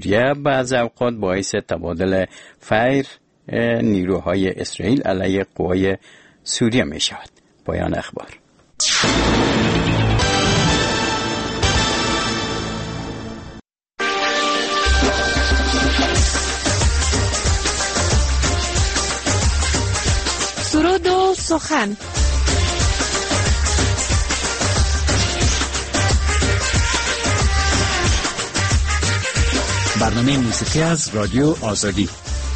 سوریه بعض اوقات باعث تبادل فیر نیروهای اسرائیل علیه قوای سوریه می شود. پایان اخبار. سرود و سخن. برنامه موسیقی از رادیو آزادی.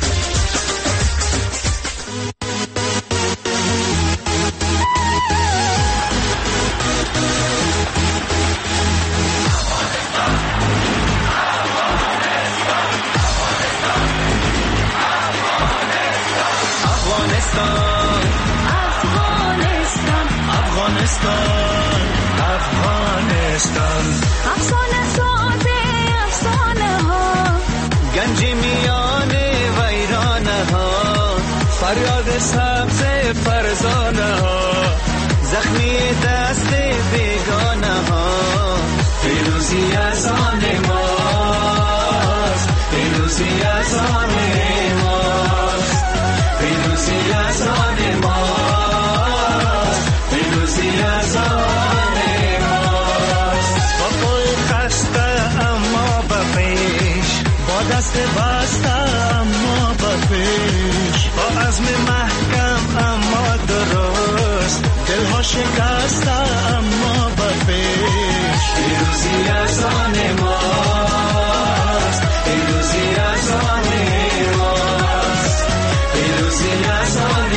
فریاد سبز فرزانه ها، زخمی دست بیگانه ها، پیروزی از آن ماست، پیروزی از آن ماست، پیروزی از آن ماست، پیروزی از آن ماست. با پای خسته اما به پیش، با دست بسته اما به پیش، با عزم محکم اما درست، دلها شکسته اما به پیش. پیروزی از آن ماست، پیروزی از آن ماست، پیروزی از آن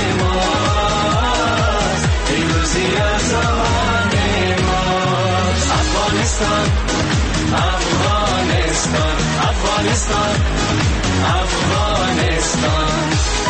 ماست، پیروزی از آن ماست. افغانستان، افغانستان، افغانستان، افغانستان.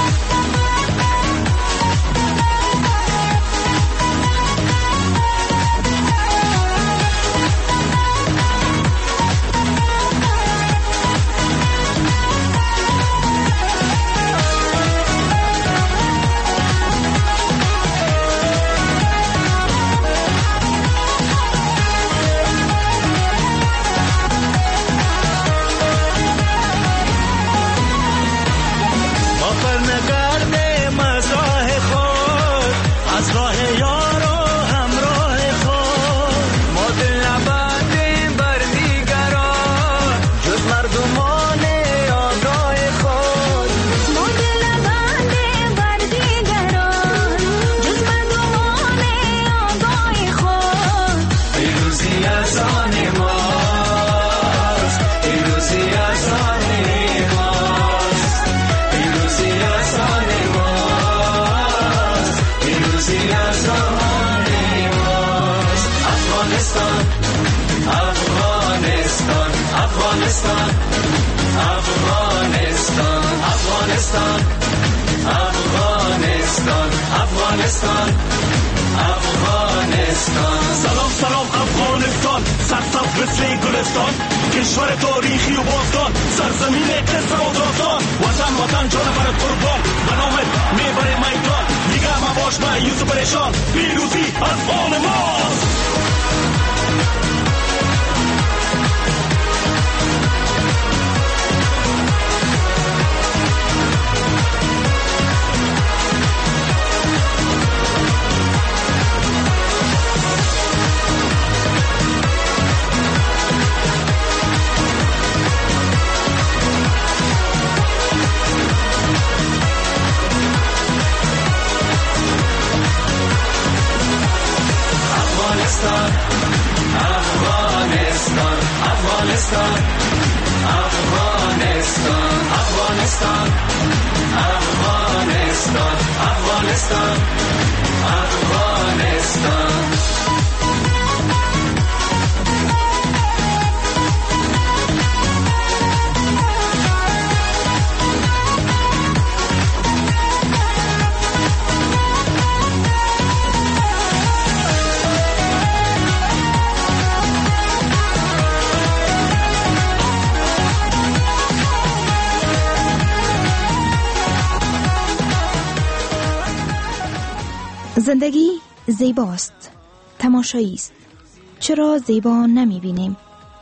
Afghanistan, Afghanistan, Afghanistan, Afghanistan, Afghanistan. سلام سلام افغانستان، سرسبز مثل گلستان، کشور تاریخی و باستان، سرزمین قصر و داستان. وطن وطن جان برات قربان، به نامت میبره میدان، دیگه مباش مایوس و پریشان، پیروزی از آن ماست. Afghanistan, Afghanistan, Afghanistan, Afghanistan, Afghanistan, Afghanistan, Afghanistan. زندگی زیباست، تماشایی است. چرا زیبا نمی‌بینیم؟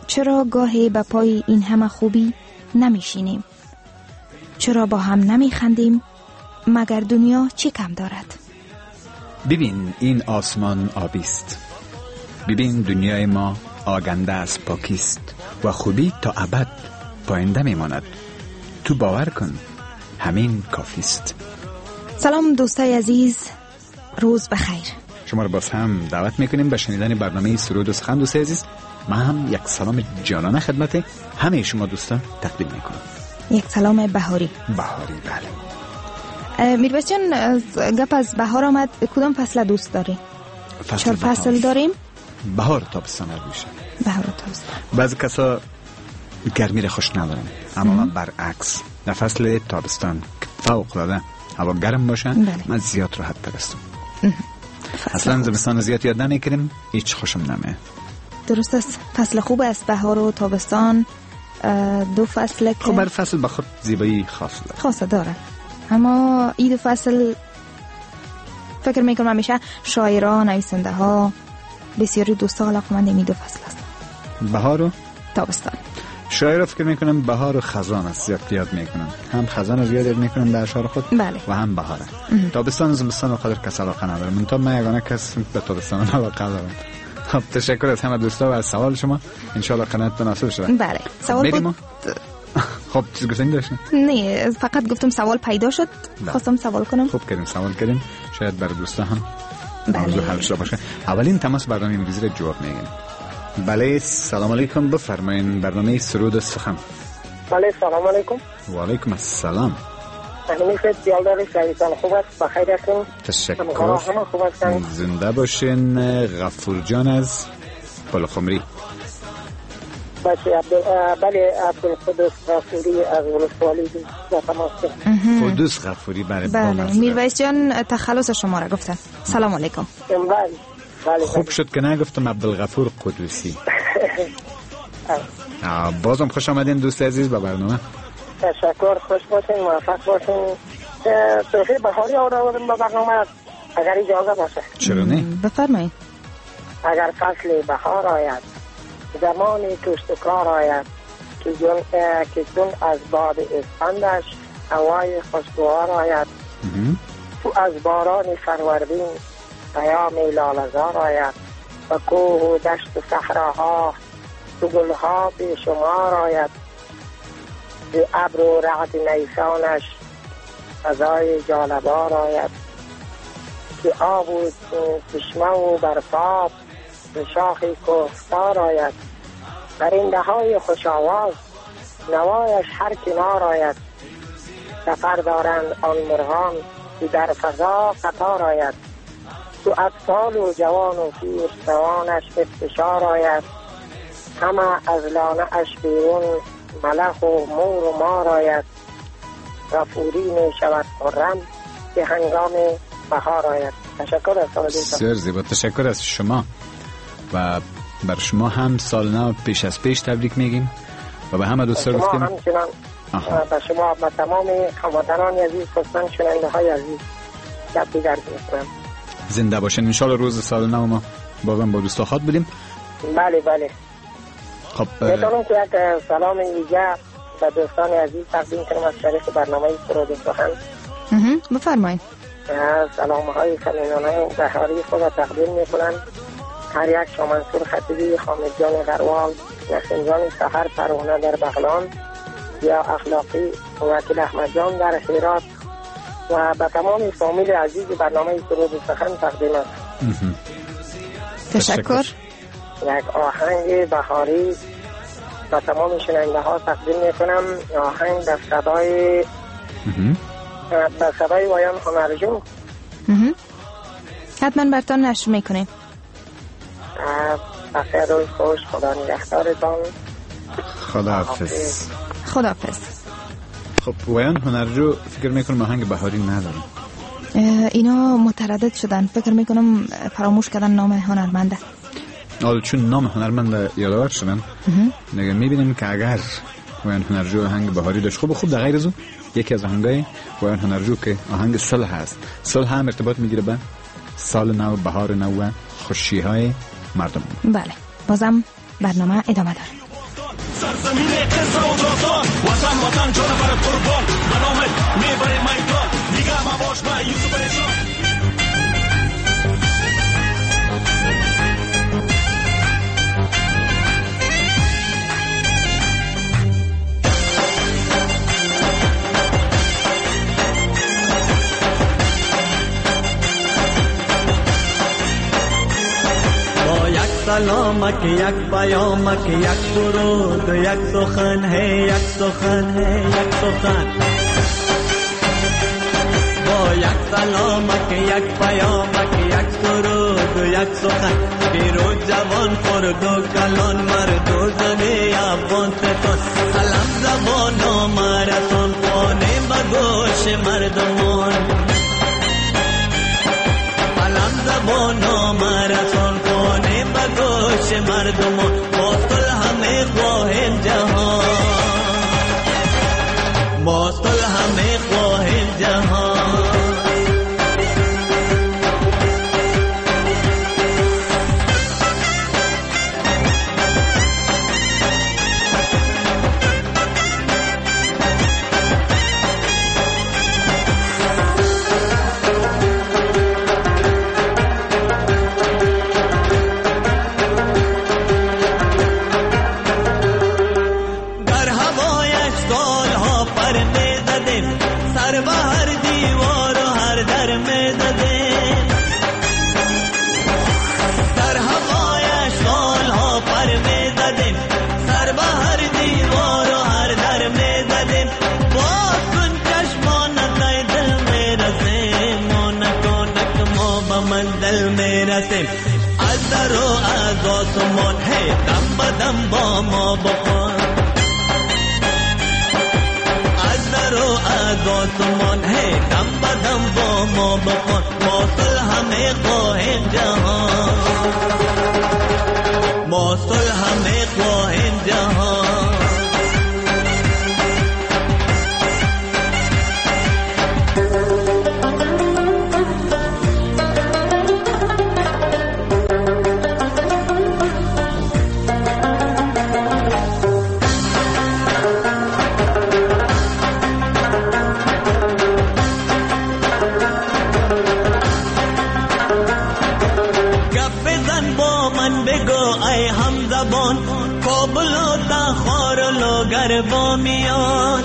چرا گاهی به پای این همه خوبی نمیشینیم؟ چرا با هم نمیخندیم؟ مگر دنیا چی کم دارد؟ ببین این آسمان آبیست، ببین دنیای ما آگنده از پاکیست و خوبی تا ابد پاینده میماند. تو باور کن همین کافیست. سلام دوستای عزیز، روز بخیر. شما رو باز هم دعوت میکنیم به شنیدن برنامه سرود و سخن. دوستای عزیز، من هم یک سلام جانانه خدمت همه شما دوستان تقدیم میکنم. یک سلام بهاری. بهاری، بله. میرویس جان، گپ از بهار آمد. کدام فصل دوست داری؟ چهار فصل داریم؟ بهار تابستان میشه. بهار تابستان. بعضی کسا گرمی را خوش ندارن، اما من برعکس در فصل تابستان فوق العاده هوا گرم باشه من زیاد راحت تر هستم. اصلا زمستان زیاد یاد نمیکنیم، هیچ خوشم نمیاد. درست است، فصل خوب است بهار و تابستان، دو فصل که خب بر فصل بخود زیبایی خاص داره. اما این دو فصل فکر میکنم همیشه شاعران، نویسنده ها، بسیاری دوستا علاقمند این دو فصل هستن، بهار و تابستان. شاعرها فکر میکنم بهار و خزان است زیاد یاد میکنن، هم خزان زیاد یاد میکنن در اشعار خود. بله. و هم بهاره. تابستان و زمستان قدر کس علاقه نداره، من تا من یگانه کس به تابستان علاقه دارم. خب تشکر از همه دوستا و از سوال شما، ان شاء الله قناعت تناسب شده. بله. سوال بود. خب چیز گفتین داشتین؟ نه، فقط گفتم سوال پیدا شد. خواستم سوال کنم. خوب کردین سوال کردین، شاید برای دوستا هم موضوع حل شده باشه. اولین تماس برنامه امروزی رو جواب میگین. بله، سلام علیکم، بفرمایید. برنامه سرود و سخن. بله، سلام علیکم. و علیکم السلام. همین دیال داری شایستان خوب است، بخیر هستین؟ تشکر. زنده باشین. غفور جان از بالخمری. بله، عبدالقدس غفوری از ولسوالی با تماس. قدوس غفوری. بله. میرویس جان تخلص شما را گفتن. سلام علیکم. بله. خوب شد که نگفتم عبدالغفور قدوسی. بازم خوش آمدین دوست عزیز به برنامه. تشکر، خوش باشین، موفق باشین. توفیق بهاری آوردیم به برنامه اگر اجازه باشه. چرا نه؟ بفرمایید. اگر فصل بهار آید، زمان کشت و کار آید، که جون از باد اسفندش هوای خوشگوار آید، تو از باران فروردین پیام لاله‌زار آید، و کوه و دشت و صحراها تو گلها بیشمار آید، به ابر و رعد نیسانش فضای جالبار آید، که آب و چشمه و برفاب به شاخ کوهسار آید، پرنده های خوش آواز نوایش هر کنار آید، سفر دارند آن مرغان که در فضا قطار آید، تو اطفال و جوان و پیر سوانش استشار آید، همه از لانه اش بیرون ملخ و مور و مار آید، غفوری می شود خرم که هنگام بهار آید. تشکر از بسیار زیبا. تشکر از شما و بر شما هم سال نو پیش از پیش تبریک میگیم و به همه دوستان گفتیم. همچنان به شما و تمام هموطنان عزیز، خصوصا شنونده های عزیز شب دیگر میکنم. زنده باشین. ان شاء الله روز سال نو ما بازم با دوستا خود بودیم. بله. خب میتونم که یک سلام ویژه به دوستان عزیز تقدیم کنم از طریق برنامه سرود و سخن. بفرمایید. سلام های صمیمانه بهاری خود تقدیم میکنم. هر یک شامنصور خطیبی، حامد جان غروال، نسیم جان سحر پروانه در بغلان، یا اخلاقی وکیل احمد جان در هرات و به تمام فامیل عزیز برنامه سرود و سخن تقدیم است. تشکر. یک آهنگ بهاری به تمام شنونده ها تقدیم میکنم. آهنگ به صدای وایان هنرجو. حتما برتان نشر میکنیم. بخیر، روز خوش، خدا نگهدارتان. خداحافظ. خب وایان هنرجو فکر میکنم آهنگ بهاری ندارم. اینا متردد شدن، فکر میکنم فراموش کردن نام هنرمنده. چون نام هنرمند یادآور شدن نگه میبینیم که اگر وایان هنرجو آهنگ بهاری داشت، خوب در غیر از اون یکی از آهنگای وایان هنرجو که آهنگ صلح هست. صلح هم ارتباط میگیره به سال نو، بهار نو و خوشی های مردم. بله، بازم برنامه ادامه داره. سرزمین قصه و داستان وطن وطن جان برات قربان به نامت میبره میدان دیگه مباش با یوسف پریشان سلامک یک پیامک یک درود یک سخن ہے یک سخن ہے یک سخن با یک سلامک یک پیامک یک درود یک سخن پیرو جوان خرد و کلان مرد و زنی افغان ستان سلام زبان و مرسان خانه بگوش مردمان سلام زبان و مرسان خانه بگوش مردمان ما صلح میں خواہیم جہان ما صلح میں خواہیم جہان ازدر و از آسمان ہے دم بدم با ما بخوان ازدر و از آسمان ہے دم بدم با ما بخوان ما صلح میں خواہیم جہان ما صلح میں خواہیم جہان با میان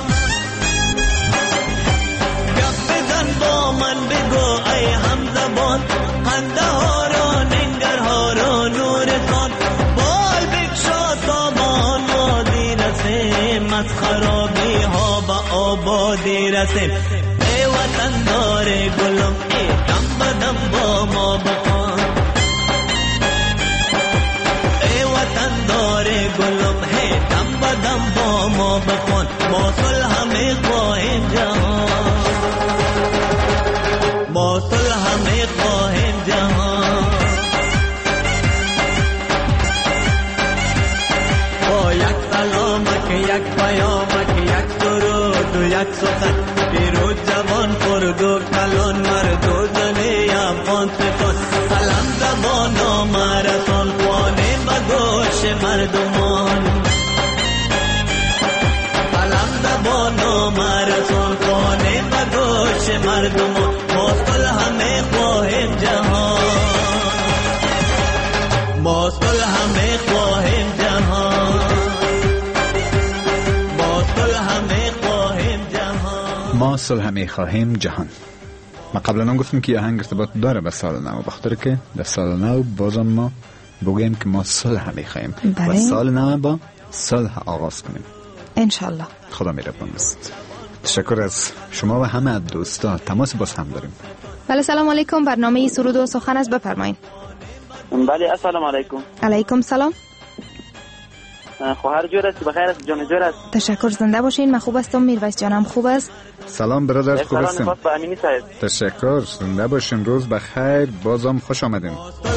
گپ بزن با من بگو ای همزبان قندهار و ننگرهار و نورستان بال بکشا تابان وادی رسیم از خرابی ها به آبادی رسیم ای وطن دار گلم ای دم بدم با ما بخوان ای وطن دار گلم ای دم بدم با ما بخوان ما صلح میں خواہیم جہان ما صلح میں خواہیم جہان با یک سلامک یک پیامک یک درود یک سخن پیرو جوان خرد و کلان مرد و زنی افغان ستان سلام زبان و مرسان خانه بگوش مردمان بانو مرسون خانه بگوش مردمان ما صلح میں خواہیم جہان ما صلح میں خواہیم جہان ما صلح میں خواهیم جهان ما صلح می خواهیم جهان. ما قبلا هم گفتیم که آهنگ ارتباط داره به سال نو، بخاطر که در سال نو بازم ما بگوییم که ما صلح می خواهیم و سال نو با صلح آغاز کنیم انشالله. خدا مهربان است. تشکر از شما و همه دوستا. تماس باز هم داریم. بله سلام علیکم، برنامه سرود و سخن است، بفرمایید. بله السلام علیکم. علیکم سلام. خواهر جور است؟ بخیر است؟ جان جور است؟ تشکر، زنده باشین. من خوب هستم، میرویس جانم خوب است. سلام برادر، خوب هستم. سلام به امینی صاحب. تشکر، زنده باشین، روز بخیر، بازم خوش آمدین.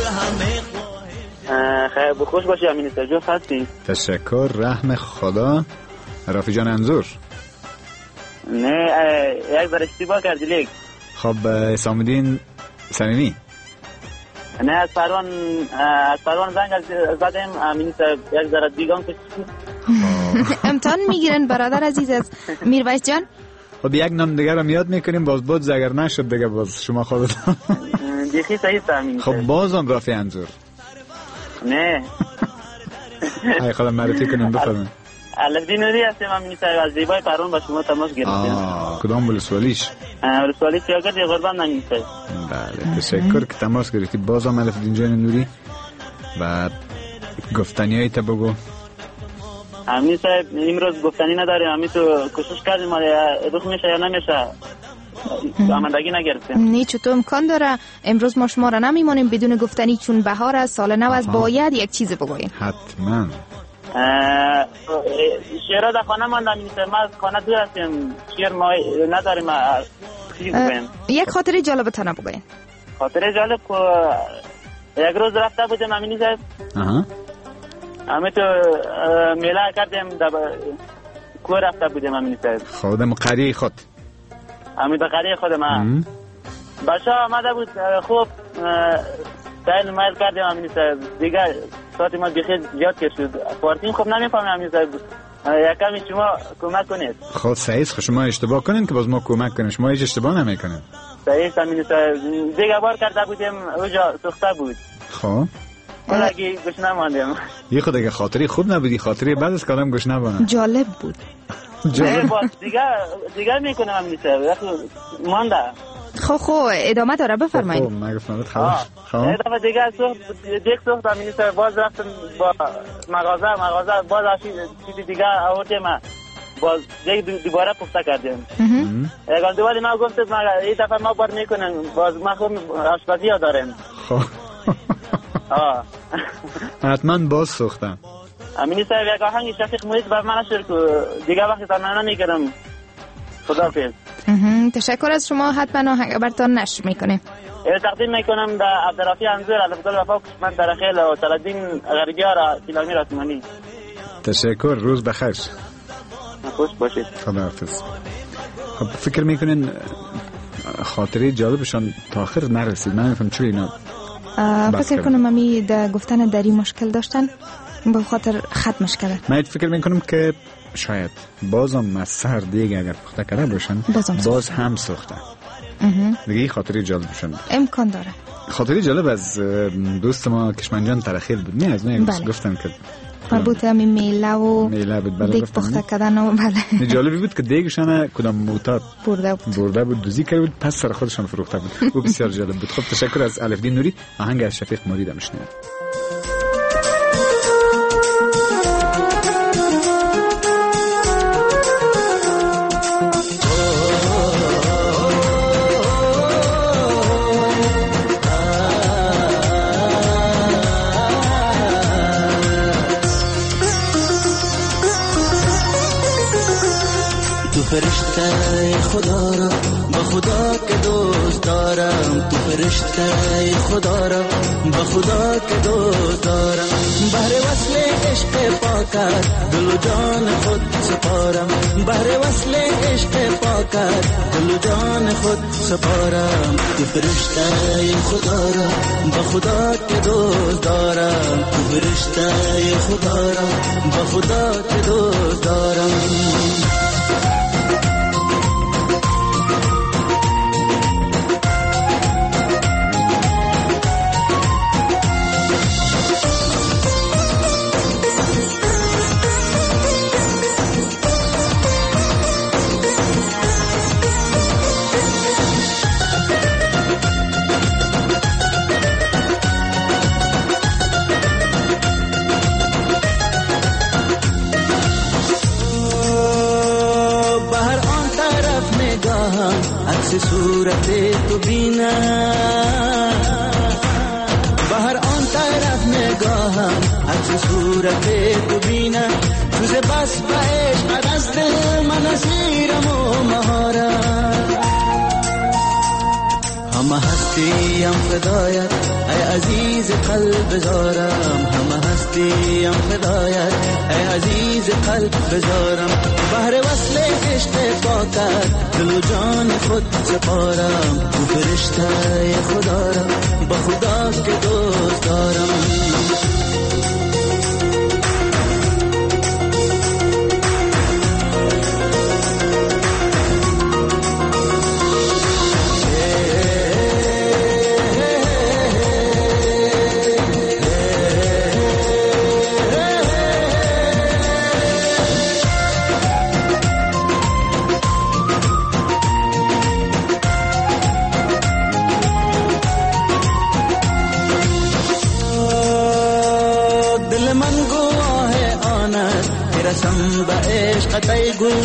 خیر خوش باشی امینی صاحب، جو هستی؟ تشکر، رحم خدا. رافی جان انظور. نه یک بار اشتباه کردی لیک. خب حسام الدین صمیمی. نه از پروان زنگ زدم امین صاحب یک ذره دیگه کشید. امتحان میگیرن برادر عزیز از میرویس جان. خب یک نام دیگه رو یاد میکنیم باز اگر نشد دیگه باز شما خودتون دیخی صحیح فهمیدید. خب بازم رافی انظور نه ای خدا معرفی کنیم بفرمایید. الفدی نوری هستم. من از زیبای پرون با شما تماس گرفتم. کدام ولسوالیش؟ ولسوالی سیاگرد یا قربان نمیشه. بله تشکر که تماس گرفتی. بازم الفدین جان نوری و گفتنی های تا بگو. امین صاحب امروز گفتنی نداریم. امین تو کوشش کردیم ادوخ میشه یا نمیشه آمدگی نگرفتیم. نه چطور امکان داره امروز ما شما را نمیمانیم بدون گفتنی چون بهار است سال نو است باید یک چیز بگوییم. حتما. شعرها در خانه ماندم ما از خانه دور هستیم شعر ما نداریم چی بگویم. یک خاطره جالب تنه بگویم. خاطره جالب که یک روز رفته بودیم امینی صاحب همه تو میله کردیم کوه رفته بودیم امینی صاحب. خودم قریه خود همه در قریه خودم بچه آمده بود خوب سایل مایل کردیم امینی صاحب دیگه ساعت ما بخیر زیاد کشید پارتیم خوب نمیفهمیم امینی صاحب یکمی شما کمک کنید. خود سعیز شما اشتباه کنین که باز ما کمک کنیم شما هیچ اشتباه نمیکنید. سعیز امینی صاحب دیگه بار کرده بودیم اوجا سخته بود. خب ولی گوش نماندیم. یه خود اگه خاطری خوب نبودی خاطری بعد از کلام گوش نمانم. جالب بود. دیگه میکنم امینی صاحب مانده. خب ادامه داره بفرمایید. خب من گفتم خلاص. ادامه دیگه سوخت امینی صاحب باز رفتم با مغازه باز چیزی دیگه آوردیم باز دوباره پخته کردیم. اگر دوباره ما گفتم این دفعه ما بار میکنیم باز ما خوب آشپزی ها داریم. خب حتما باز سوختم. امینی صاحب یک آهنگ شفیق محیط بر من نشر که دیگه وقتی تنها نمیگرم. خداحافظ. تشکر از شما. حتما آهنگ برتان نشر میکنیم. تقدیم میکنم به عبدالرفی انزور الفضل وفا کشمن درخیل و تلدین غربیار کلامی راسمانی. تشکر روز بخیر. خوش باشید. خداحافظ. خب فکر میکنین خاطره جالبشان تا آخر نرسید؟ من نمیفهم چرا اینا فکر کنم امی در گفتن دری مشکل داشتن به خاطر ختمش کردن. من فکر میکنم که شاید بازم از سر دیگه اگر پخته کرده باشن باز هم سوخته دیگه. این خاطره جالبشان امکان داره. خاطره جالب از دوست ما کشمنجان ترخیل بود. نه از نه گفتن که مربوط همین میله و دیگ پخته کردن و بله. جالبی بود که دیگشان کدام موتاد برده بود دوزی کرده بود پس سر خودشان فروخته بود. او بسیار جالب بود. خب تشکر از الفدین نوری. آهنگ از شفیق مرید میشنویم. فرشته خدا را با خدا که دوست دارم. تو فرشته خدا را با خدا که دوست دارم. بهر وصل عشق پاکت دل و جان خود سپارم. بهر وصل عشق پاکت دل و جان خود سپارم. تو فرشته خدا را با خدا که دوست دارم. تو فرشته خدا را با خدا که دوست دارم. صورت تو بینا بهر آن طرف نگاهم عکس صورت تو بینا روز بس به عشق از دل من اسیرم و مهارم. همه هستیم فدایت ای عزیز قلب زارم. همه هستیم فدایت ای عزیز قلب بزارم. بهر وصل عشق پاکت دل و جان خود سپارم. تو فرشته خدا را با خدا که دوست دارم.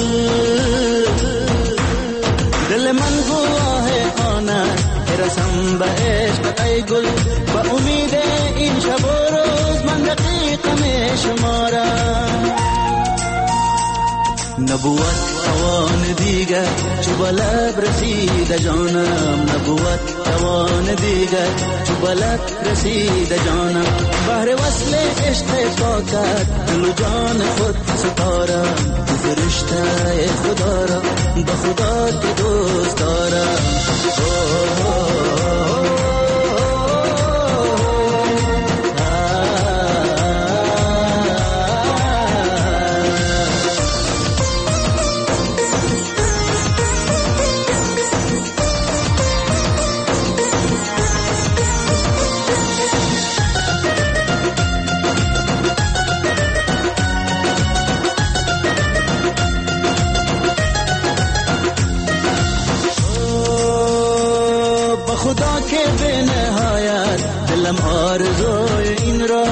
دل من گواه آنه رسم به عشق ای گل با امید این شب و روز من دقیقم شمارم نبوت توان دیگر چو بلب رسید جانم نبوت توان دیگر چو بلب رسید جانم بهر وصل عشق پاکت دل و جان خود سپارم تو فرشته خدا را به خدا که دوست دارم خدا که به نهایت دلم آرزوی این را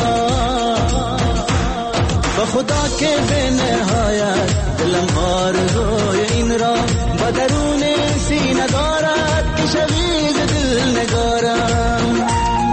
با خدا که به نهایت دلم آرزوی این را با درون سینه دارد که شویز دل نگارم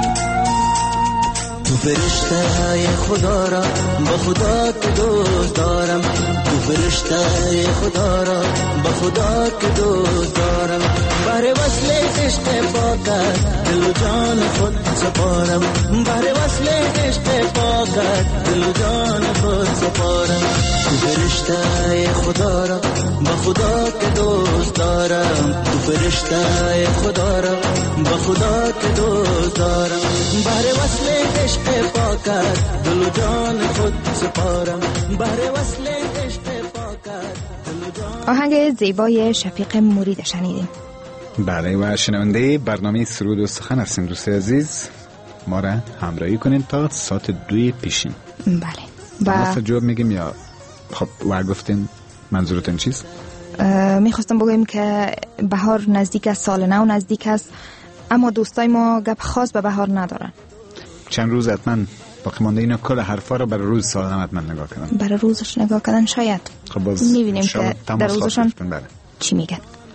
تو فرشته های خدا را با خدا که دوست دارم تو فرشته های خدا را با خدا که دوست دارم بهر وصل عشق پاکت دل و جان خود سپارم بهر وصل عشق پاکت دل و جان خود سپارم تو فرشته های خدا را با خدا که دوست دارم تو فرشته های خدا را با خدا که دوست دارم بهر وصل عشق پاکت دل و جان خود سپارم بهر وصل عشق پاکت دل و جان. آهنگ زیبای شفیق مرید شنیدیم. بله و شنونده برنامه سرود و سخن هستیم دوست عزیز ما را همراهی کنین تا ساعت 2 پیشین. بله ما جواب میگیم یا خب و گفتین منظورتون چیست؟ میخواستم بگویم که بهار نزدیک است، سال نو نزدیک است، اما دوستای ما گپ خاص به بهار ندارن. چند روز حتما باقی مانده اینا کل حرفا رو برای روز سال نو حتما نگاه کردن. برای روزش نگاه کردن شاید. خب باز میبینیم که در روزشان چی میگن.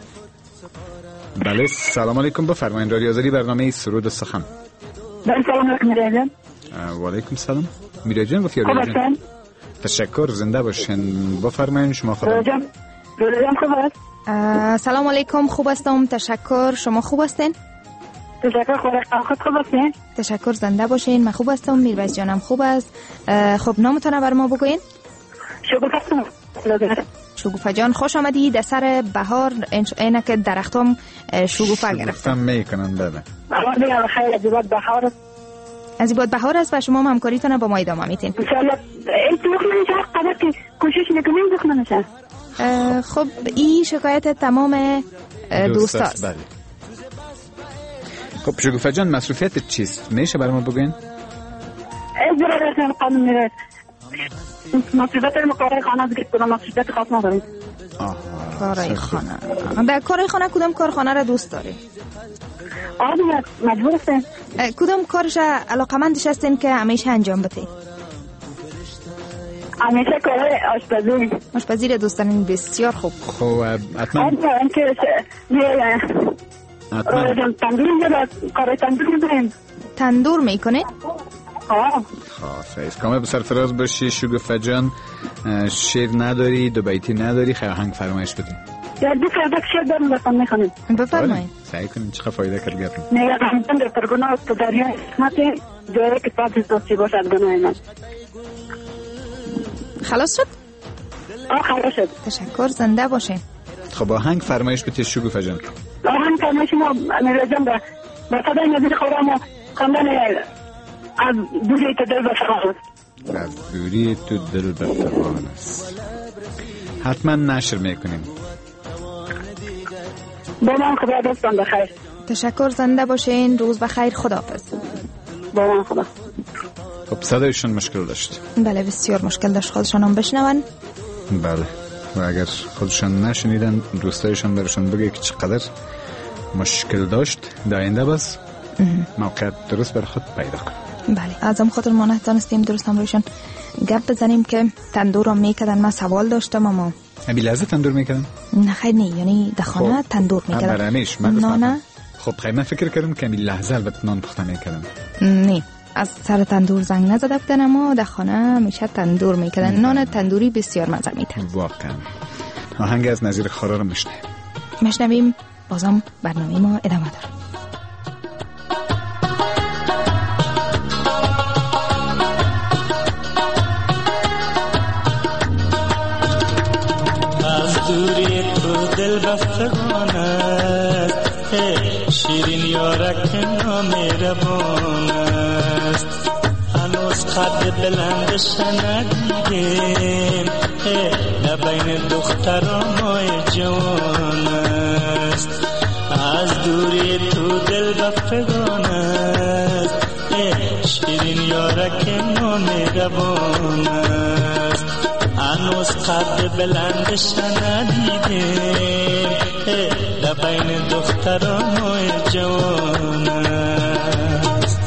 بله سلام علیکم بفرمایید رادیو آزادی برنامه سرود و سخن. بله سلام علیکم میرا جان. و علیکم سلام میرا جان. گفتی میرا جان تشکر زنده باشین بفرمایید شما خودم. میرا جان خوب است. سلام علیکم خوب هستم تشکر شما خوب هستین؟ تشکر خوب هستین؟ تشکر زنده باشین من خوب هستم میرباز جانم خوب است. خب نامتون بر ما بگوین. شگوفه جان خوش آمدی در سر بهار اینا که درختام شگوفه گرفتم میکنن. بله خیلی عجیبات بهار از این بهار است و شما هم همکاریتون با ما ادامه میتین ان شاء الله. این دخمنش قدر که کوشش میکنیم دخمنش. خب این شکایت تمام دوستاست. بله خب شگوفه جان مصروفیت چیست میشه برام بگین؟ اجازه قانون میره مصروفیت کارهای خانه دیگه کدام مصروفیت خاص نداریم. کارهای خانه در کارهای خانه کدام کارخانه را دوست داری؟ آره مجبور هستیم. کدام کارش علاقمندش هستین که همیشه انجام بدین؟ همیشه کارهای آشپزی را دوست دارین. بسیار خوب. خب حتما تندور میکنه. خیلی کامل به سرفراز باشی شگوفه جان. شعر نداری دو بیتی نداری خیلی آهنگ فرمایش بدیم. یا دو فردا شعر دارم بخوام میخونیم. بفرمایید. سعی کنیم چقدر فایده کرد گفتم. نگاه در پرگناه تو دریا اسمت جایی که پاس دوستی باشد گناه من. خلاص شد؟ خلاص شد. تشکر زنده باشین. خب آهنگ فرمایش بدید شگوفه جان. آهنگ فرمایش ما میرا جان به صدای نزدیک خودم خواندن از دوری تو دل بفرمان. از دوری تو دل بفرمان است. حتما نشر میکنیم. با من خدا دوستان بخیر. تشکر زنده باشین. روز بخیر. خداحافظ. با من خدا. خب صدایشون مشکل داشت. بله بسیار مشکل داشت خودشان هم بشنون. بله و اگر خودشان نشنیدن دوستایشان برشان بگه که چقدر مشکل داشت در آینده بس موقعیت درست بر خود پیدا کن. بله از هم خاطر ما نتانستیم درست هم روشان گپ بزنیم که تندور هم میکردن. من سوال داشتم اما بی لحظه تندور میکردن؟ نه خیر نه، یعنی در خانه تندور میکردن. برمیش نه. خب خیلی من فکر کردم که بی لحظه البته نان پخته میکردن. نه، از سر تندور زنگ نزده بودن، اما در خانه میشه تندور میکردن. نان تندوری بسیار مزه میده. واقعا. آهنگ از نظیر خارا رو میشنویم. بازم برنامه ما ادامه داره. از دوری تو دل بفتگان است، شیرین یارک نامهربان است. هنوز قد بلندش ندیدیم، بین دختران جوان است. از دوری تو دل بفتگان است، شیرین یارک نامهربان است. هنوز قد بلندش ندیدیم، بین دختران جوان است.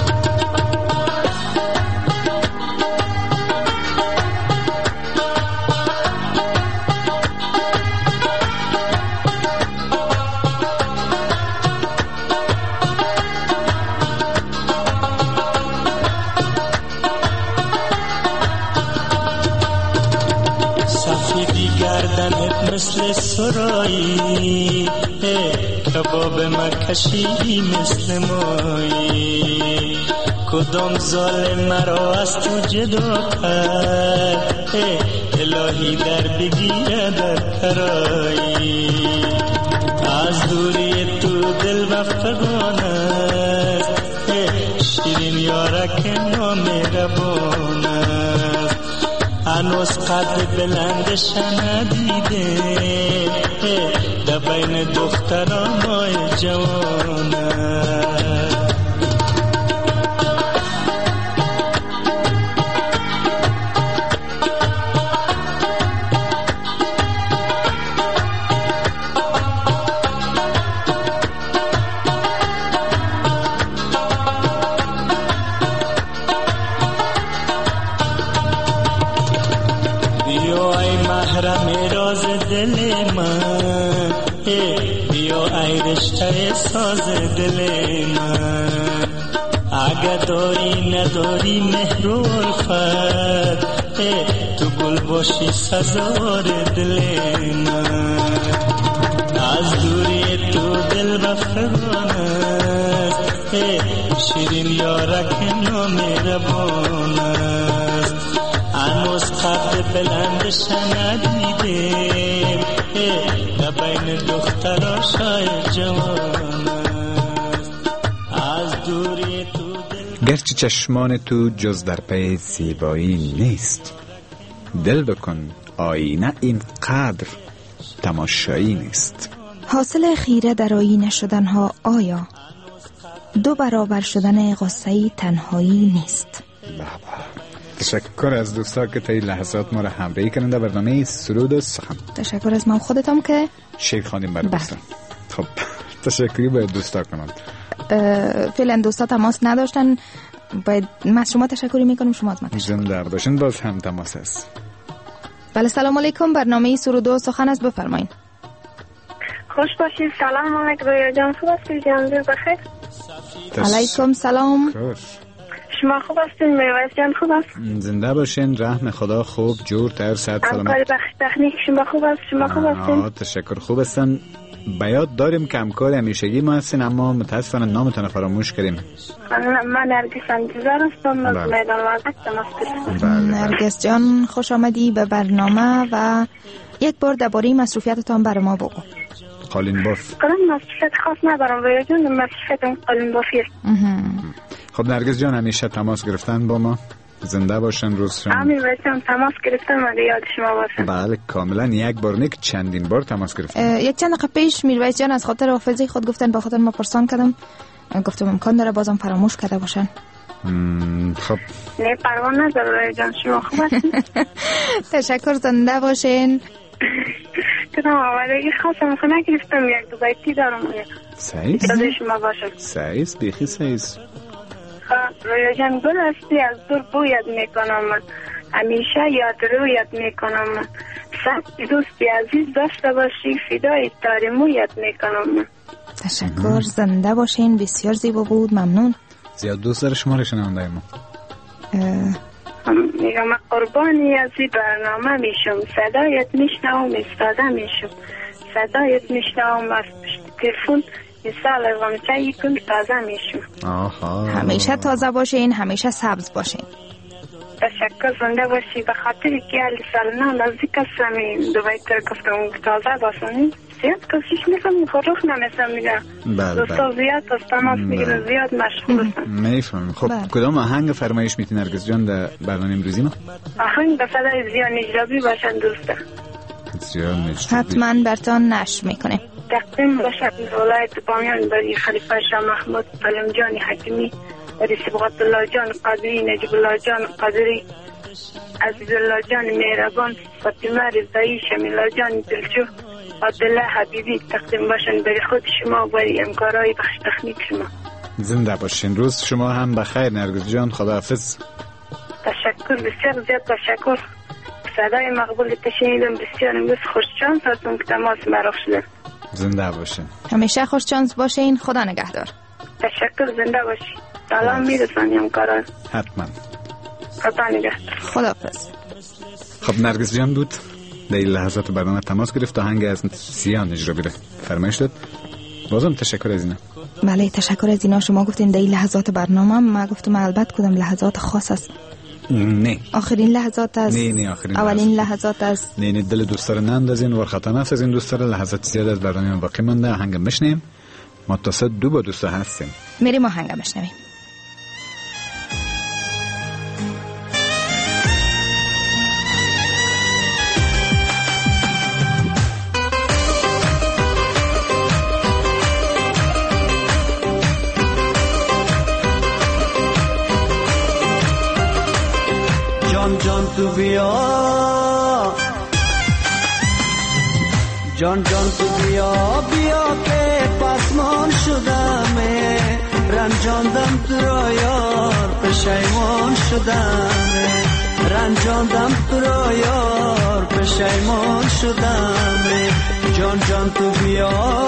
مثل سرایی، کباب مکشی مثل مایی. کدام ظالم مرا از تو جدا کرد، الهی در بگیره در کرایی. از دوری تو دل وفگان است، شیرین یارک نامهربان است. هنوز قد بلندش ندیده، در بین دختران جوان است. رشته ساز دل من، اگر داری نداری مهر و الفت، تو گل باشی سزار دل من. از دوری تو دل بفران است، شیرین یارک نامهربان است. هنوز قد بلندش ندیدیم، بین دخترها شاید جوان است. از دوری تو دل گرچه چشمان تو جز در پی زیبایی نیست، دل بکن آینه این قدر تماشایی نیست. حاصل خیره در آینه شدن ها آیا دو برابر شدن غصه تنهایی نیست؟ تشکر از دوستا که تا این لحظات ما را همراهی کردند در برنامه سرود و سخن. تشکر از ما خودتم که شیر خواندیم بر دوستان. خب تشکری باید دوستا کنم. فعلا دوستا تماس نداشتن، باید ما از شما تشکری میکنیم، شما از ما تشکر. زنده باشین، باز هم تماس است. بله سلام علیکم، برنامه سرود و سخن است، بفرمایید. خوش باشید. سلام علیکم رویا جان، خوب هستید؟ جان بخیر. علیکم سلام. شما خوب هستین؟ میوه جان خوب است؟ زنده باشین، رحم خدا خوب جور تر صحت سلامت. همکار تکنیک شما خوب است؟ شما خوب هستین؟ تشکر خوب هستن. بیاد داریم که همکار همیشگی ما هستین، اما متاسفانه نامتون فراموش کردیم. من نرگس انتظار هستم از میدان وزک تماس گرفتم. نرگس جان خوش آمدی به برنامه و یک بار درباره مصروفیتتان برای ما بگو. قالین باف. کدام مصروفیت خاص ندارم رویا جان، مصروفیت قالین بافی است. خب نرگس جان همیشه تماس گرفتن با ما، زنده باشن روزشان. امیر بچم تماس گرفتم و یاد شما باشم. بله کاملا، یک بار نه که چندین بار تماس گرفتم. یک چند دقیقه پیش میرویس جان از خاطر حافظه خود گفتن، با خاطر ما پرسان کردم، گفتم امکان داره بازم فراموش کرده باشن. خب نه پروا نداره جان، شما خوب هستین؟ تشکر، زنده باشین. کدام آمدگی خواستم خونه گرفتم، یک دو بیتی دارم. سعیز؟ یاد شما باشم. سعیز بیخی سعیز. رویا جان گل هستی از دور بویت میکنم، همیشه یاد رویت میکنم. سعی دوستی عزیز داشته باشی، فدای تار مویت میکنم من. تشکر، زنده باشین. بسیار زیبا بود، ممنون. زیاد دوست داره شما رو شنونده ما. میگم قربانی از این برنامه میشم، صدایت میشنوم ایستاده میشم، صدایت میشنوم از پشت تلفن مثال غمچه کن تازه میشم. همیشه تازه باشین، همیشه سبز باشین. تشکر، زنده باشی. به خاطر که علی سالنا نزدیک هستم این دوباره تر گفتم تازه باشونی زیاد کسیش میکنم خروخ نمیسم میگم دوستا زیاد از تماس میگیرن، زیاد مشغول هستم. میفهم. خب کدام آهنگ فرمایش میتین نرگس جان در برنامه امروزی ما؟ آهنگ به صدای زیاد نجرابی باشن دوستا. زیاد نجرابی حتما برتان نشر میکنه. تقدیم باشن ولایت بامیان برای خلیفه شاه محمود سلام جان حکیمی، برای سبقت الله جان قادری، نجیب الله جان قادری، عزیز الله جان مهربان، فاطمه رضایی، شمیل الله جان دلجو، عبدالله حبیبی. تقدیم باشن برای خود شما و برای همکارای بخش تکنیک شما. زنده باشین. روز شما هم بخیر نرگس جان. خداحافظ. تشکر، بسیار زیاد تشکر. صدای مقبول تشنیدم، بسیار امروز خوششانس هستم که تماس مرا شدم. زنده باشین. همیشه خوششانس باشین. خدا نگهدار. تشکر، زنده باشین. سلام میرسانی همکاران. حتما. خدا نگهدار. خداحافظ. خب نرگس جان بود در این لحظات برنامه تماس گرفت، آهنگ از سیاه نجرابی رو فرمایش داد. بازم تشکر از اینا. بله تشکر از اینا. شما گفتین در این لحظات برنامه، ما گفتم البته کدام لحظات خاص است. نه آخرین لحظات از نه آخرین اولین لحظات از نه دل دوستا رو نندازین و خطا نفس از این دوستا رو. لحظات زیاد از برنامه باقی مونده. آهنگ میشنیم. ما تا ساعت 2 با دوستا هستیم. میریم آهنگ میشنویم. جان جان تو بیا، جان جان تو بیا بیا که پسمان شدمه، رنجاندم تو را یار پشیمان شدمه، رنجاندم تو را یار پشیمان شدمه. جان جان تو بیا،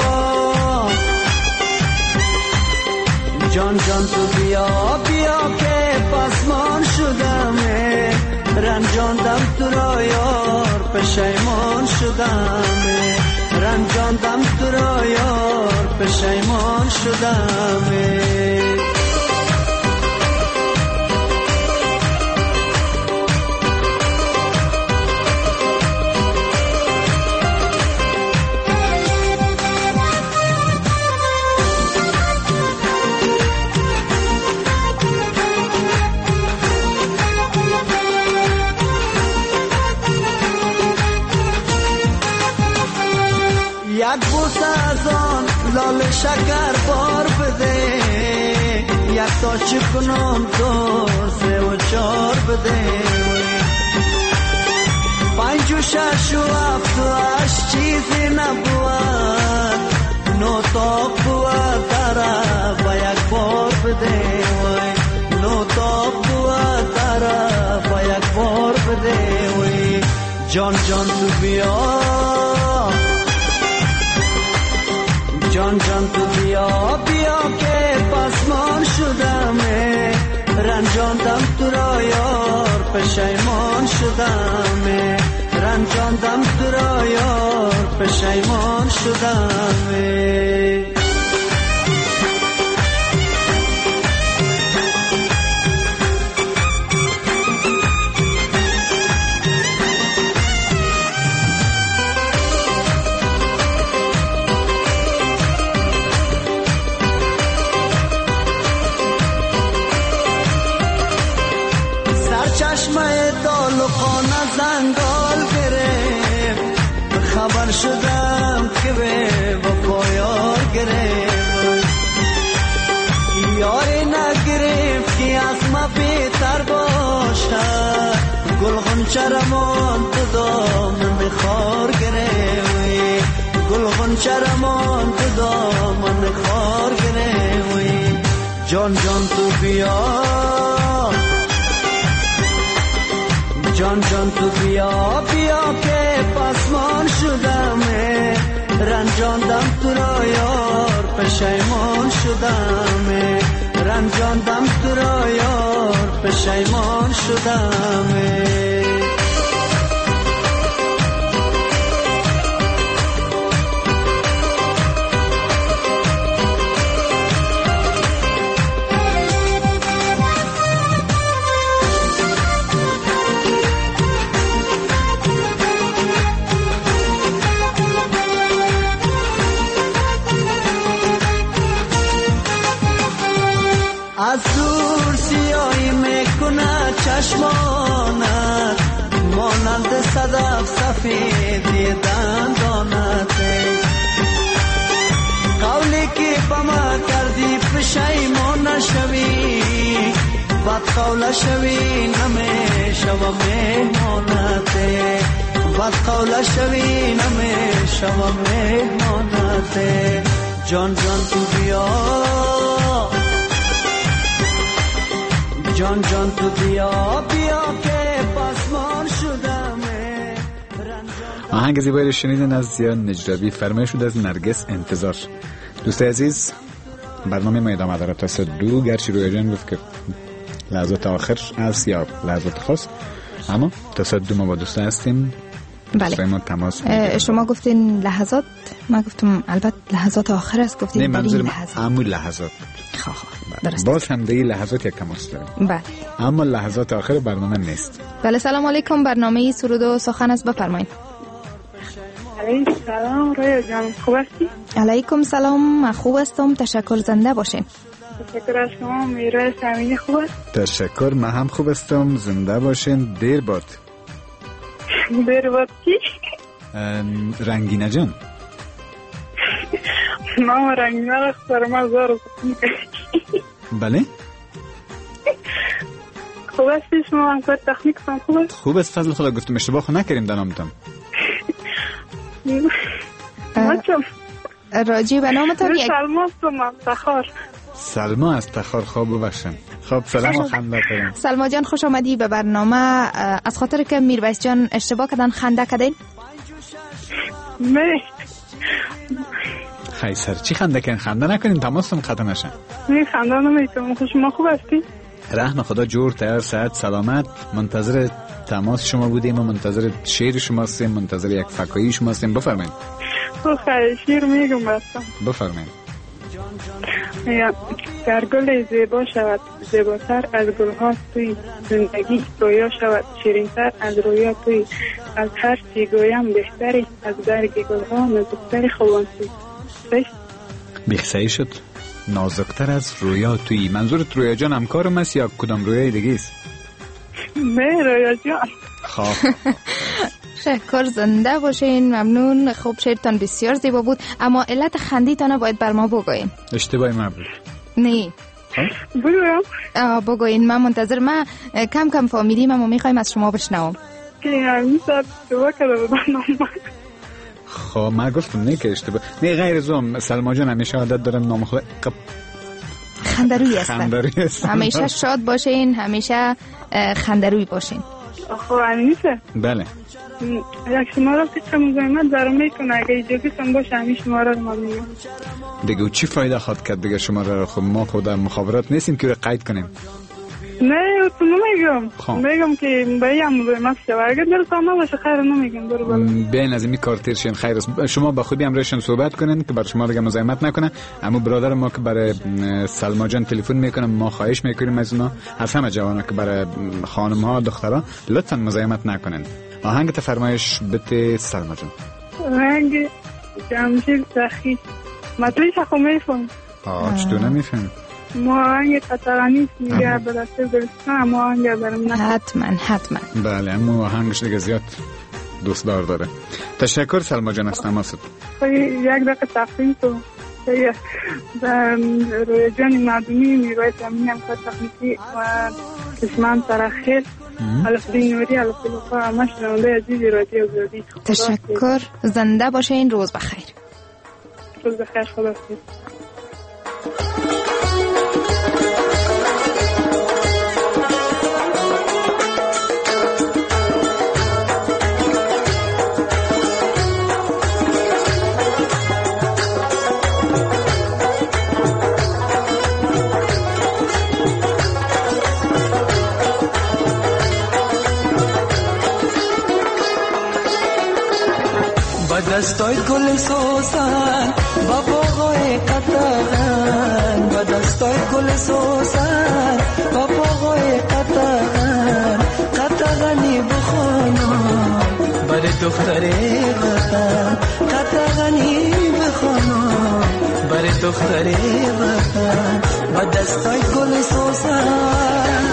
جان جان تو بیا بیا که پسمان شدمه، رنجاندم تو را یار پشیمان شدمه، رنجاندم تو را یار پشیمان شدمه. یک بوسه از آن لال شکر بار بده، یک تا چکنم تو 3 و 4 بده، 5 و 6 و 7 و 8 چیزی نبود، 9 تا بود طرف و یک بار بده، 9 تا بود طرف و یک بار بده. جان جان تو بیا، جان جان تو بیا بیا که پسمان شدمه، رنجاندم تو را یار پشیمان شدمه، رنجاندم تو را یار پشیمان شدمه. چشمه دالخانه زنگال گرفت، خبر شدم که به وفایار گرفت، یاری نگرفت که از ما بهتر باشد، گل غنچه رمان تو دامن خار گرفت، گل غنچه رمان تو دامن خار گرفت. جان جان تو بیا، جان جان تو بیا بیا که رنجاندم تو را یار پشیمان شدم رنجاندم تو را یار پشیمان شدم از دور سیاهی میکنه چشمانت مانند صدف سفیدی دندانت قولی که با ما کردی پشیمان نشوی بد قول شوی نمیشوم مهمانت بد قول شوی نمیشوم مهمانت جان جان تو بیا جان جان تو بیا بیا که پاسمان شدم. آهنگ زیبایی رو شنیدن از زیان نجربی، فرمایش شد از نرگس انتظار. دوست عزیز، برنامه ما ادامه داره تا 2 گرچه روی جان گفت که لحظات آخر از یا لحظات خاص، اما تا 2 ما با دوست هستیم. بله. تماس شما گفتین لحظات، من گفتم البته لحظات آخر است، گفتین نه منظورم لحظات. همون لحظات. درست. باز هم دیگه لحظات یک تماس داریم. بله. اما لحظات آخر برنامه نیست. بله. سلام علیکم، برنامه سرود و سخن است، بفرمایید. علیکم سلام رویا جان، خوب هستی؟ علیکم سلام، خوب هستم، تشکر، زنده باشین. تشکر از شما. میرای سمینی خوب است؟ تشکر، من هم خوب هستم، زنده باشین. دیر باد. دیر باد کی؟ رنگینه جان. ما رنگینه را سرما زار بله؟ خوب هستی شما؟ همکار تکنیک هم خوب است؟ خوب است، فضل خدا. گفتم اشتباه خود نکریم در نامتان. راجی به نامتان یک سلما هستم، تخار. سلما از تخار، خواب باشن. خب سلام و خنده کنیم. سلما جان خوش آمدی به برنامه. از خاطر که میرویس جان اشتباه کردن خنده کردین؟ نه خیلی سر چی خنده کنین؟ خنده نکنین تماسم قطع نشن. نه خنده نمیتونم. شما خوب هستی؟ رحم خدا جور، تیار، صحت، سلامت. منتظر تماس شما بودیم و منتظر شعر شما هستیم، منتظر یک فکایی شما هستیم. بفرمایید. خیلی شیر میگم بستم. بفرمایید. در گل زیبا شود زیباتر از گلها توی زندگی، رویا شود شیرینتر از رویا توی، از هر چی گویم بهتری از برگ گلها نازکتر خوان توی. بیخصایی شد نازکتر از رویا توی. منظورت رویا جان همکارم است یا کدام رویای دیگه است؟ نه رویا جان. خواه شکر، زنده باشین، ممنون. خوب شعرتان بسیار زیبا بود، اما علت خندیتان باید بر ما بگوین. اشتباهی ما بود. نه بگویم؟ بگوین، من منتظر، ما کم کم فامیلیم اما میخوایم از شما بشنوم. که همین ساعت اشتباه کرده برنامه. خب من گفتم نه که اشتباه. نه غیر زوم. سلما جان همیشه عادت دارم نام خود خندروی هستن. همیشه شاد باشین، همیشه خندروی باشین. خب همینیسه؟ بله. یک شماره که مزایمت دارم میکنه، اگه ایجابی هم باشه همین شماره رو من میگم. دیگه چی فایده خواهد کرد دیگه شماره رو؟ خب ما خود مخابرات نیستیم که قید کنیم. نه تو نمیگم. میگم که باید هم مزایمت شد. اگه دلتان نباشه خیر نمیگم. برو بالا. بیاین از این کار تیر شین. خیر است. شما با خوبی همراهشون صحبت کنین که بر شما دیگه مزاحمت نکنه. اما برادر ما که برای سلما جان تلفن میکنه، ما خواهش میکنیم از اونا، از همه جوانا که برای خانم ها دخترها لطفا مزاحمت نکنین. آهنگ فرمایش بده سلما جان. آهنگ جمشید سخی. مطلعی شخو میفهم. چطور نمیفهم؟ ما آهنگ قطرانیست میگه برسه برسه، اما آهنگ برم نه. حتما. بله، اما آهنگش دیگه زیاد دوست داره. تشکر سلما جان از تماست. یک دقیقه تقدیم تو روی جان مردمی میروی زمین هم کار تکنیکی و اسمان ترخیل الفدی نوری الفلوفا همش نونده عزیزی رادیو زودی. تشکر، زنده باشین، روز بخیر. روز بخیر، خدا حافظ. دستای گل سوسن با باغای قطغن با دستای گل سوسن با باغای قطغن قطغنی بخونم برای دختر وطن قطغنی بخونم برای دختر وطن با دستای گل سوسن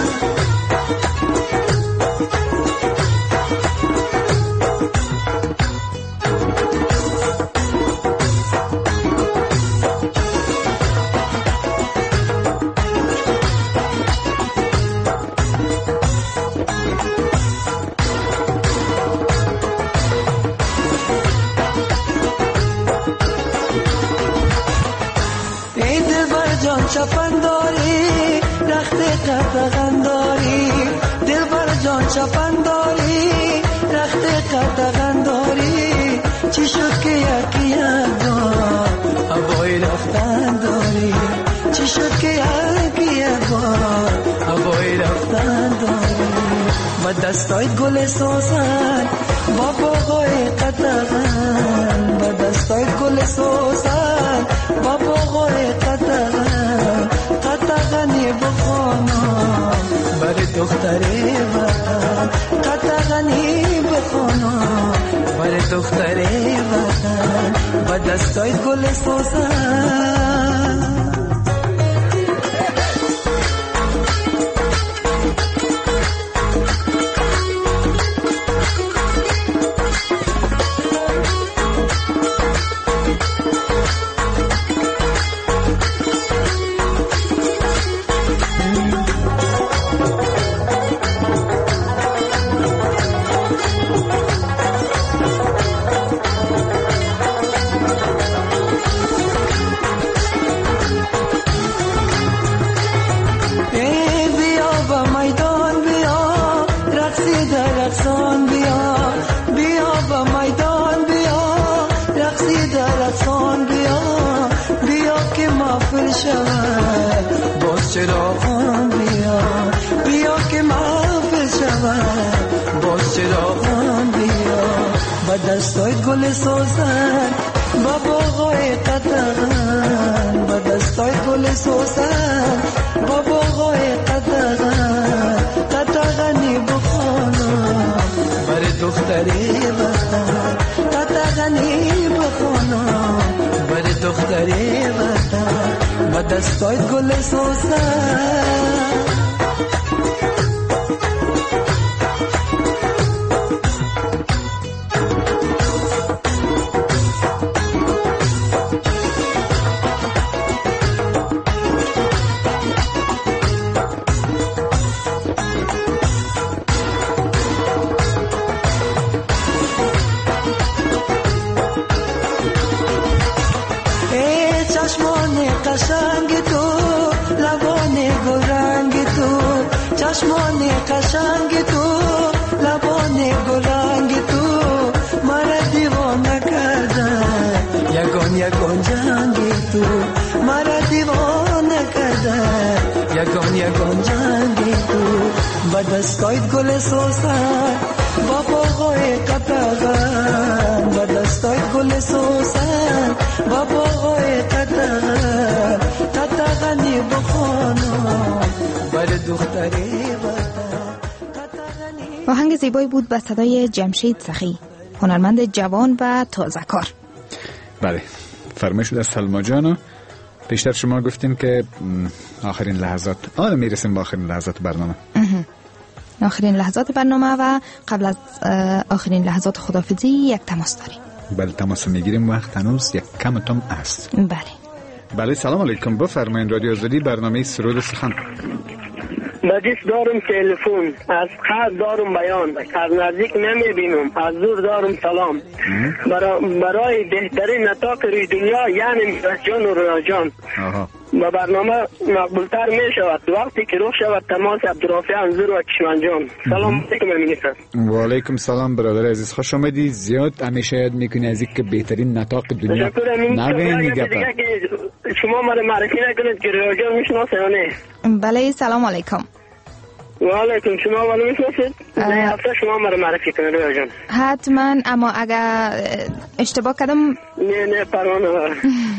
چپنداری رخت قطغنداری دلبر جان چپنداری رخت قطغنداری چی شد که یکی یکبار هوای رفتن داری چی شد که یکی یکبار هوای رفتن داری با دستای گل سوسن با باغای قطغن با دستای گل سوسن با باغای قطغن قطغنی بخونم برای دختر وطن قطغنی بخونم برای دختر وطن با دستای گل سوسن چراغان بیا بیا که محفل شود باز چراغان بیا با دستای گل سوسن با باغای قطغن با دستای گل سوسن با باغای قطغن قطغنی بخونم برای دختری وطن قطغنی بخونم برای دختری وطن با دستای گل سوسن چشمان قشنگ تو لبان گلنگ تو مرا دیوانه کردن یگان جنگ تو مرا دیوانه کردن یگان جنگ تو با دستای گل سوسن با باغای قطغن با دستای گل سوسن با باغای قطغن قطغنی بخونم برای دختری آهنگ زیبایی بود به صدای جمشید سخی، هنرمند جوان و تازه‌کار. بله، فرمایش شد از سلما جان. پیشتر شما گفتین که آخرین لحظات میرسیم به آخرین لحظات برنامه. آخرین لحظات برنامه و قبل از آخرین لحظات خداحافظی یک تماس داریم. بله، تماس میگیریم، وقت هنوز یک کم تام است. بله سلام علیکم، بفرمایید. رادیو آزادی، برنامه سرود سخن. مجلس دارم تلفن، از خط دارم بیان، از نزدیک نمیبینم، از دور دارم سلام. برای بهترین نطاق روی دنیا یعنی میرسجان و رویاجان و برنامه مقبولتر می شود وقتی که روح شود تماس عبدالرافع انظور و کشمنجان. سلام علیکم امینیسان. و علیکم سلام برادر عزیز، خوش آمدی. زیاد همیشه یاد میکنی از اینکه بهترین نطاق دنیا نگوینی گپا. شما مرا معرفی نکنید که رویاجان میشناسه یا نه؟ بله سلام علیکم. وعلیکم. شما ولی می‌خواستید نه هفته شما مرا معرفی کنید رویا جان؟ حتما، اما اگر اشتباه کردم نه پروانه.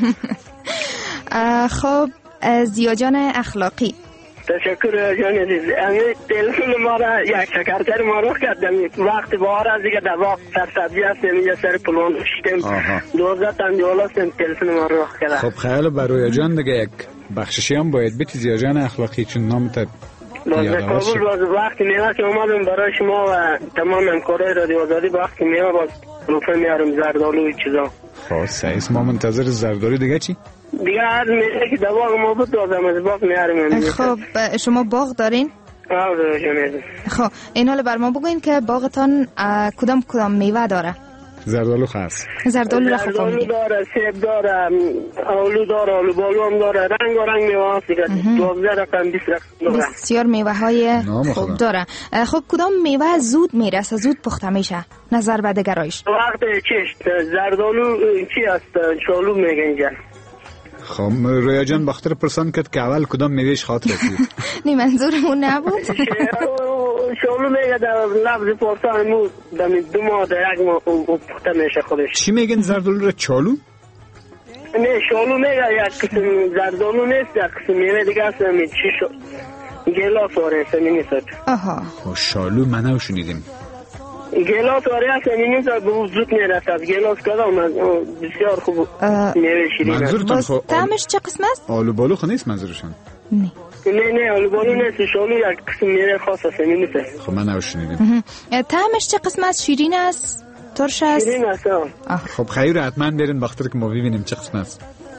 خب زیا جان اخلاقی، تشکر رویا جان عزیز. تلفن ما را یک شکرتر ما رو کردم وقتی بهار از دیگه در وقت سرسبزی هستیم یه سر پلان شدیم 12 تندیال هستیم تلفن ما رو کردم. خب خیلی برای جان دیگه یک بخششی هم باید بیتی زیا جان اخلاقی چون نامت باز وقتی میوه که اومدم برای شما و تمام همکارای رادیو آزادی وقتی میوه باز روفه میارم زردالو چیزا. خب سعیس ما منتظر زردالو دیگه چی؟ دیگه هر میوه که دواغ ما بود دازم از باغ میارم. خب شما باغ دارین؟ آره جانید. خب این حال بر ما بگوین که باغتان کدام میوه داره؟ زردالو خاص. زردالو را خوب آلو داره، سیب داره، آلو داره، آلو بالو هم داره، رنگ و رنگ میوه هست دیگه. 12 رقم 20 رقم داره. بسیار میوه های خوب داره. خب کدام میوه زود میرسه، زود پخته میشه نظر به دگرایش؟ وقت چشت زردالو چی است؟ شالو میگن اینجا. خب رویا جان بختر پرسان کرد که اول کدام میوهش خاطر رسید؟ نه منظورمون نبود. شالو میگه در لفظ پرسان مو دمی 2 ماه در 1 ماه پخته میشه خودش. چی میگن زردالو را چالو؟ نه شالو میگه یک قسم زردالو نیست، یک قسم میوه دیگه است. چی شو گلاس واره سمینی سد. آها. خب شالو منو شنیدیم. گلاس واره سمینی سد به زود میرسد. گلاس کدام بسیار خوب میوه شیرین. منظورتون خب طعمش چه قسم است؟ آلو بالو خو نیست منظورشون؟ نه آلو بالو نیست، شالو یک قسم میوه خاص است سمینی سد. خب منو شنیدیم. طعمش چه قسم است؟ شیرین است؟ ترش است؟ شیرین است. خب خیر حتما برین بختر که ما ببینیم چه قسم است.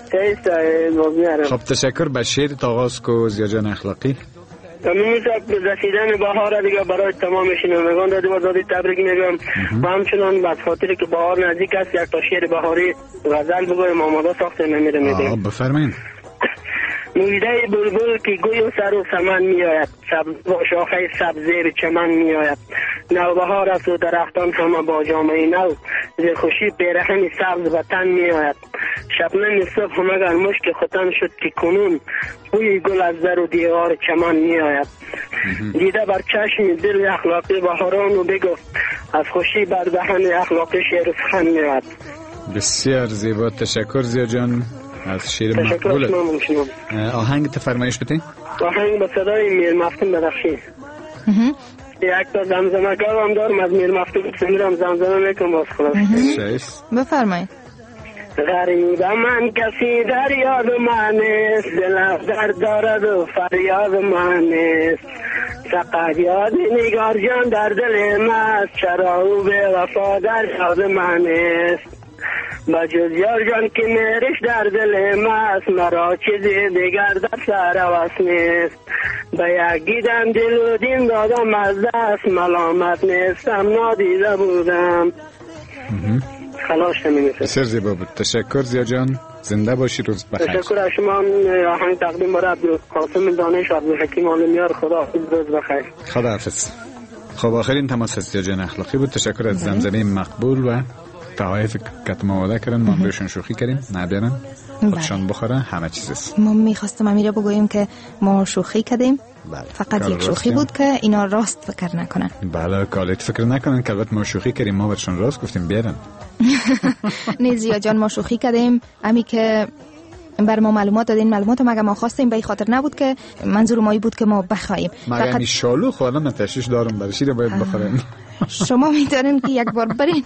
خب تشکر. به شعر آغاز کو زیا جان اخلاقی. می‌شد رسیدن بهار دیگه برای تمام شنوندگان رادیو آزادی تبریک میگم و همچنان به خاطر که بهار نزدیک است یک تا شعر بهاری غزل بگویم آماده ساخته نمیره. بفرمایید. نویده بلبل که گوی و سر و سمن میآید، با شاخه سبزه چمن میآید. نوبهار است و درختان همه با جامعه نو، ز خوشی پیرهن سبز و تن میآید. شبنم صبح مگر مشک ختن شد که کنون بوی گل از در و دیوار چمن میآید. دیده بر چشم دل اخلاقی بهاران و بگفت از خوشی بر دهن اخلاقی شعر سخن میآید. بسیار زیبا. تشکر زیا جان از شعر مقبولت. آهنگ تفرمایش بده. آهنگ به صدای میر مفتون بدخشی. یک تا زمزمه هم دارم از میر مفتون سمیرم زمزمه میکنم باز خلاص. بفرمایید. غریب من کسی در یاد من است، دلم درد دارد و فریاد من است. فقط یاد نگار جان در دل من، چرا او به وفا در یاد من است. بجز یار جان که میرش در دل ماست، مرا چیزی دیگر در سر هوس نیست. به یک گیدم دل و دین دادم از دست، ملامت نیستم نادیده بودم. خلاص نمی‌نویسم. بسیار زیبا بود. تشکر زیا جان. زنده باشی. روز بخیر. تشکر از شما. آهنگ تقدیم برای عبدالقاسم دانش و عبدالحکیم عالمیار. خدا روز بخیر. خدا حافظ. خب آخرین تماس از زیا جان اخلاقی بود. تشکر از زمزمه مقبول و تحایف که ما وعده کردن ما بهشون شوخی کردیم نبیارن خودشان بخورن همه چیز است. ما میخواستم امیره بگوییم که ما شوخی کردیم. فقط یک شوخی بود که اینا راست فکر نکنن. بله کالت فکر نکنن که البته ما شوخی کردیم ما بهشون راست گفتیم بیارن. نه زیا جان ما شوخی کردیم امی که بر ما معلومات دادین. معلومات ما اگه ما خواستیم به خاطر نبود که منظور ما بود که ما بخوایم. فقط شالو خودم تشویش دارم برای چی باید بخوریم. شما میتونین که یک بار برین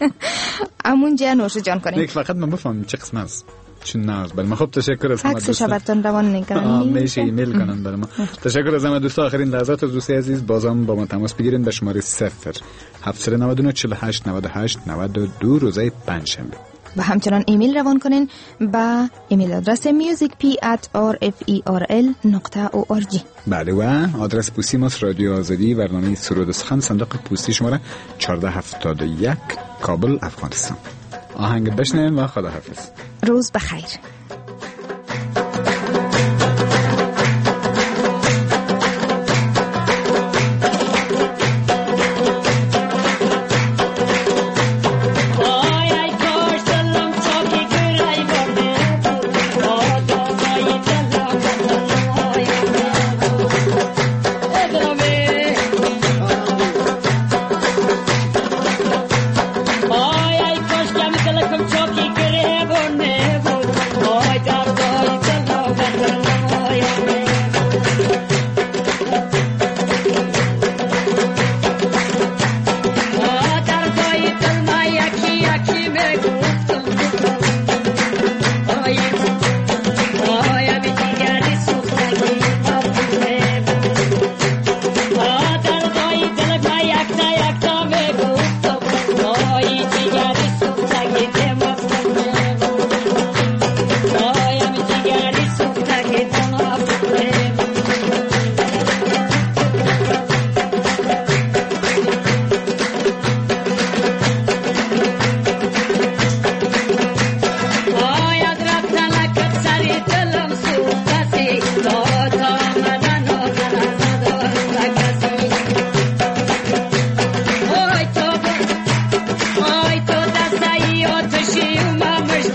همونجا نوش جان کنین. فقط من بفهمم چه قسم است چون ناز. بله خب تشکر از همه دوستان. براتون روان نگران میشه ایمیل کنن برام. تشکر از همه دوستان. آخرین لحظات از دوستای عزیز بازم با ما تماس بگیرین به شماره 0799 48 98 92 روزای پنجشنبه. و همچنان ایمیل روان کنین با ایمیل آدرس musicp@rferl.org. بله و آدرس پستی ماست رادیو آزادی برنامه سرود و سخن صندوق پستی شماره 1471 کابل افغانستان. آهنگ بشنویم و خدا حافظ. روز بخیر. Hey,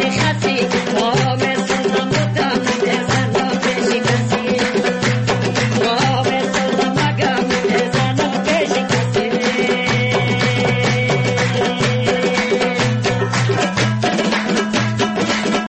خطی